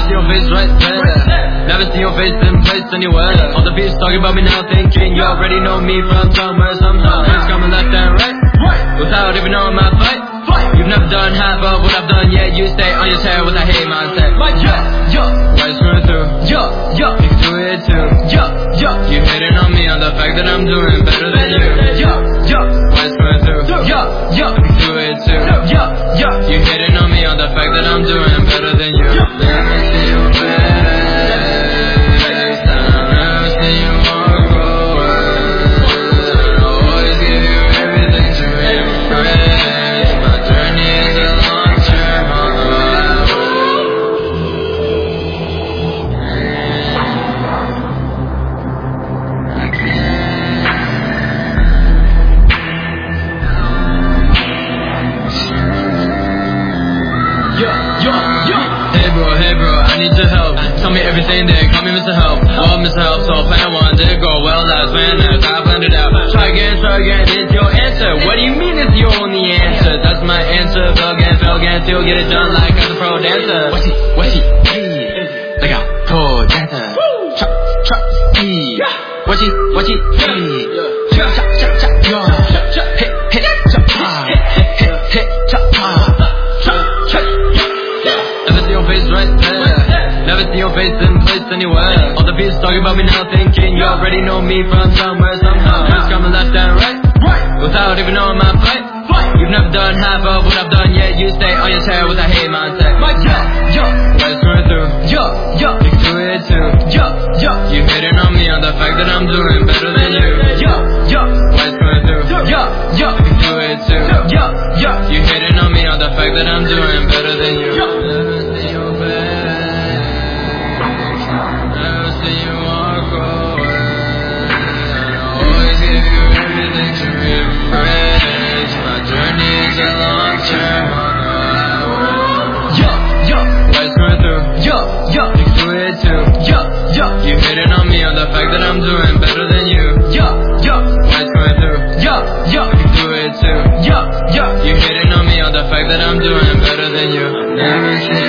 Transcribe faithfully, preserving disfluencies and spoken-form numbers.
see your face right there. Never see your face in place anywhere. All the beats talking about me now, thinking you already know me from somewhere, somehow. It's coming left and right, without even knowing my fight. You've never done half of what I've done yet. You stay on your tail with a hate mindset. Why you screwing through? You can do it too. You hating on me on the fact that I'm doing better than you. Why you screwing through? You can do it too. You hating on me on the fact that I'm doing better than you. Never see your face, I've never seen you walk away. I'll always give you everything to impress. My journey is a long term on the road. I can't. Hey bro, hey bro, I need your help. Tell me everything there, call me Mister Help. Oh, Mister Help, so plan one did go well, last plan as I planned it out. Try again, try again, it's your answer. What do you mean it's your only answer? That's my answer, fail again, fail again, still get it done like I'm a pro dancer. What's he, what's he, hey, like a pro dancer. Chop, chop, hey, what's he, what's he, hey, chop, chop, chop, chop, yo, hit, hit, chop, ah, hit, hit, chop, ah. Right there. Never see your face in place anywhere. All the beats talking about me now, thinking you already know me from somewhere, somehow. It's coming left and right, without even knowing my fight. You've never done half of what I've done yet. You stay on your tail with a hate mindset. Why you screwing through? You can do it too. You hating on me on the fact that I'm doing better than you. Why you screwing through? You can do it too. You hating on me on the fact that I'm doing better than you. Never see your face, never see you walk away. I'll always give you everything to impress. My journey is a long term on the road. Why you screwing through? You can do it too. You hating on me on the fact that I'm doing better than you. Why you screwing through? You can do it too. You hating on me on the fact that I'm doing better than you. Never see